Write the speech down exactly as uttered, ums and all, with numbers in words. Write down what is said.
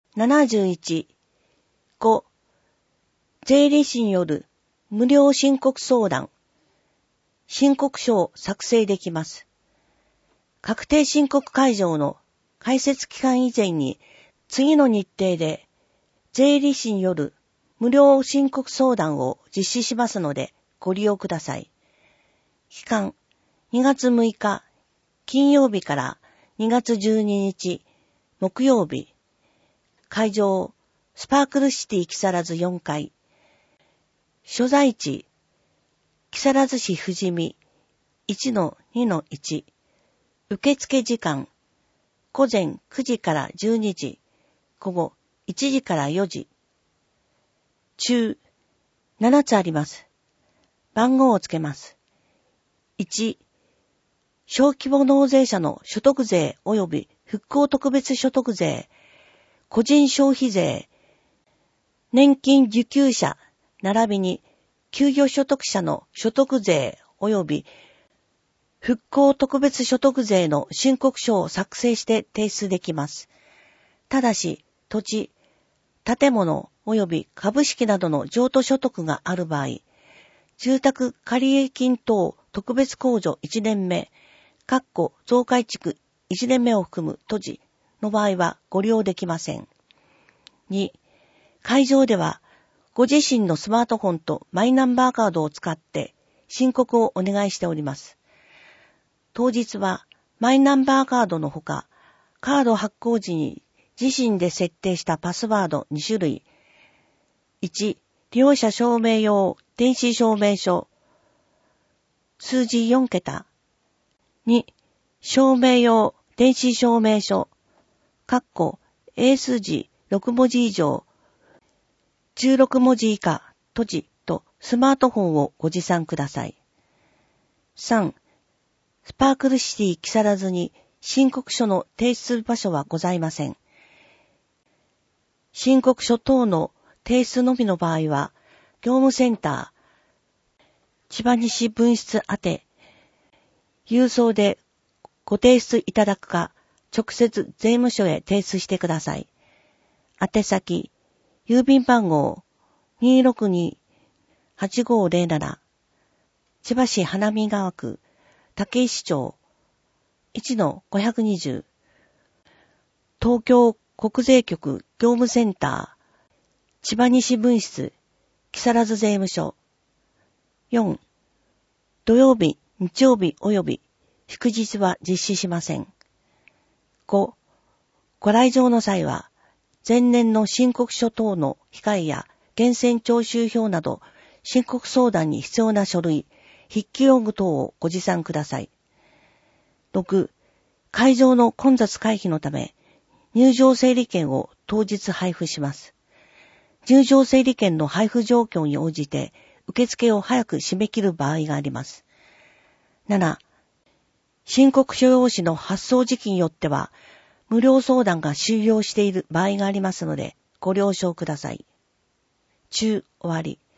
ななじゅういち、ご、税理士による無料申告相談。申告書を作成できます。確定申告会場の開設期間以前に次の日程で税理士による無料申告相談を実施しますのでご利用ください。期間にがつむいか金曜日からにがつじゅうににち木曜日。会場スパークルシティ木更津よんかい。所在地木更津市富士見 いちのにのいち。受付時間午前くじからじゅうにじ、午後いちじからよじ。中ななつあります。番号をつけます。いち、小規模納税者の所得税及び復興特別所得税、個人消費税、年金受給者並びに給与所得者の所得税及び復興特別所得税の申告書を作成して提出できます。ただし、土地、建物及び株式などの譲渡所得がある場合、住宅借入金等特別控除いちねんめ、括弧増改築いちねんめを含む土地の場合はご利用できません。に、会場ではご自身のスマートフォンとマイナンバーカードを使って申告をお願いしております。当日はマイナンバーカードのほか、カード発行時に自身で設定したパスワードにしゅるい、いち、利用者証明用電子証明書、数字よんけた、に、証明用電子証明書、括弧英数字ろくもじ以上、じゅうろくもじ以下、土地とスマートフォンをご持参ください。さん、スパークルシティ木更津に申告書の提出する場所はございません。申告書等の提出のみの場合は、業務センター、千葉西分室宛て、郵送でご提出いただくか、直接税務署へ提出してください。宛先、郵便番号 にーろくにーはちごーぜろなな、千葉市花見川区、竹石町 いちのごひゃくにじゅう、東京国税局業務センター、千葉西分室、木更津税務署。よん、土曜日、日曜日及び祝日は実施しません。ご、ご来場の際は、前年の申告書等の控えや源泉徴収票など、申告相談に必要な書類、筆記用具等をご持参ください。ろく、会場の混雑回避のため、入場整理券を当日配布します。入場整理券の配布状況に応じて、受付を早く締め切る場合があります。なな、申告書用紙の発送時期によっては、無料相談が終了している場合がありますので、ご了承ください。中終わり。